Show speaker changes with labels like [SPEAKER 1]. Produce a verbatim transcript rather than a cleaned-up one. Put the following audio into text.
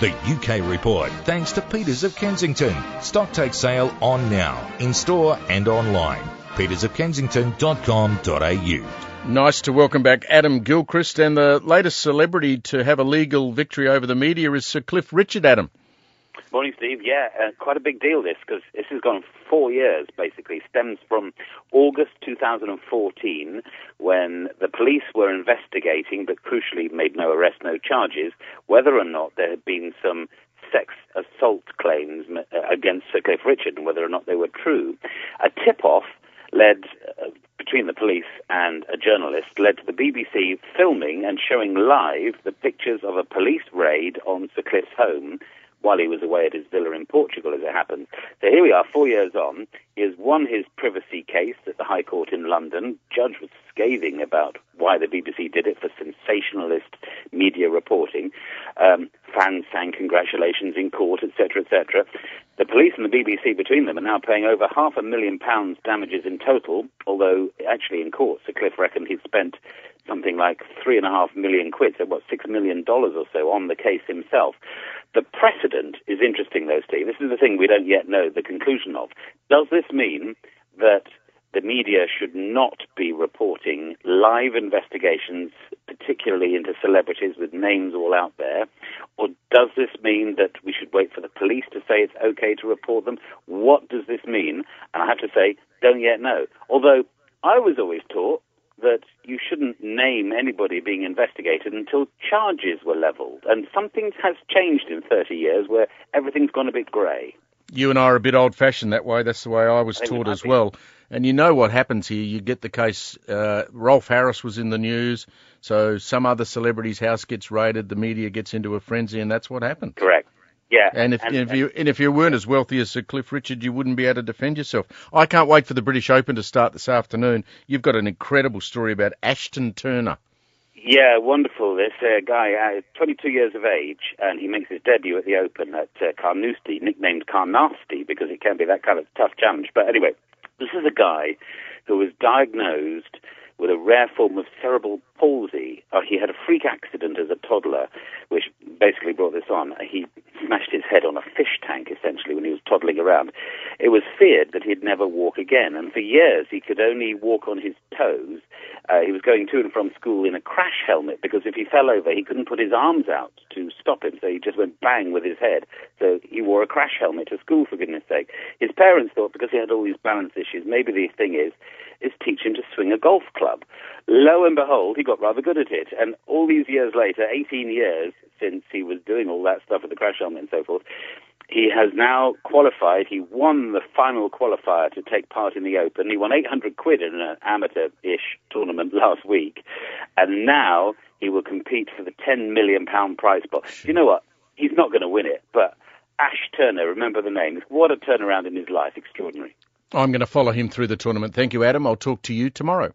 [SPEAKER 1] The U K Report, thanks to Peters of Kensington. Stocktake sale on now, in store and online. peters of kensington dot com dot a u.
[SPEAKER 2] Nice to welcome back Adam Gilchrist, and the latest celebrity to have a legal victory over the media is Sir Cliff Richard, Adam.
[SPEAKER 3] Morning, Steve. Yeah, uh, quite a big deal, this, because this has gone four years, basically. Stems from August two thousand fourteen, when the police were investigating, but crucially made no arrest, no charges, whether or not there had been some sex assault claims against Sir Cliff Richard, and whether or not they were true. A tip-off led, uh, between the police and a journalist, led to the B B C filming and showing live the pictures of a police raid on Sir Cliff's home while he was away at his villa in Portugal, as it happened. So here we are, four years on. He has won his privacy case at the High Court in London. Judge was scathing about why the B B C did it, for sensationalist media reporting. Um, fans sang congratulations in court, et cetera, et cetera. The police and the B B C between them are now paying over half a million pounds damages in total, although actually in court, Sir Cliff reckoned he'd spent something like three and a half million quid, so what, six million dollars or so on the case himself. The precedent is interesting, though, Steve. This is the thing we don't yet know the conclusion of. Does this mean that the media should not be reporting live investigations, particularly into celebrities with names all out there? Or does this mean that we should wait for the police to say it's okay to report them? What does this mean? And I have to say, don't yet know. Although I was always taught that you shouldn't name anybody being investigated until charges were levelled. And something has changed in thirty years where everything's gone a bit grey.
[SPEAKER 2] You and I are a bit old-fashioned that way. That's the way I was taught as well. And you know what happens here. You get the case, uh, Rolf Harris was in the news, so some other celebrity's house gets raided, the media gets into a frenzy, and that's what happened.
[SPEAKER 3] Correct. Yeah.
[SPEAKER 2] And if, and, if you and if you weren't as wealthy as Sir Cliff Richard, you wouldn't be able to defend yourself. I can't wait for the British Open to start this afternoon. You've got an incredible story about Ashton Turner.
[SPEAKER 3] Yeah, wonderful. This uh, guy, uh, twenty-two years of age, and he makes his debut at the Open at uh, Carnoustie, nicknamed Carnasty, because it can be that kind of tough challenge. But anyway, this is a guy who was diagnosed with a rare form of cerebral palsy. Uh, he had a freak accident as a toddler, which basically brought this on. He smashed his head on a fish tank, essentially, when he was toddling around. It was feared that he'd never walk again, and for years he could only walk on his toes. Uh, he was going to and from school in a crash helmet, because if he fell over, he couldn't put his arms out to stop him, so he just went bang with his head. So he wore a crash helmet to school, for goodness sake. His parents thought, because he had all these balance issues, maybe the thing is, is teach him to swing a golf club. Lo and behold, he got rather good at it. And all these years later, eighteen years since he was doing all that stuff with the crash helmet and so forth, he has now qualified. He won the final qualifier to take part in the Open. He won eight hundred quid in an amateur-ish tournament last week. And now he will compete for the ten million pound prize pot. You know what? He's not going to win it, but Ash Turner, remember the name. What a turnaround in his life. Extraordinary.
[SPEAKER 2] I'm going to follow him through the tournament. Thank you, Adam. I'll talk to you tomorrow.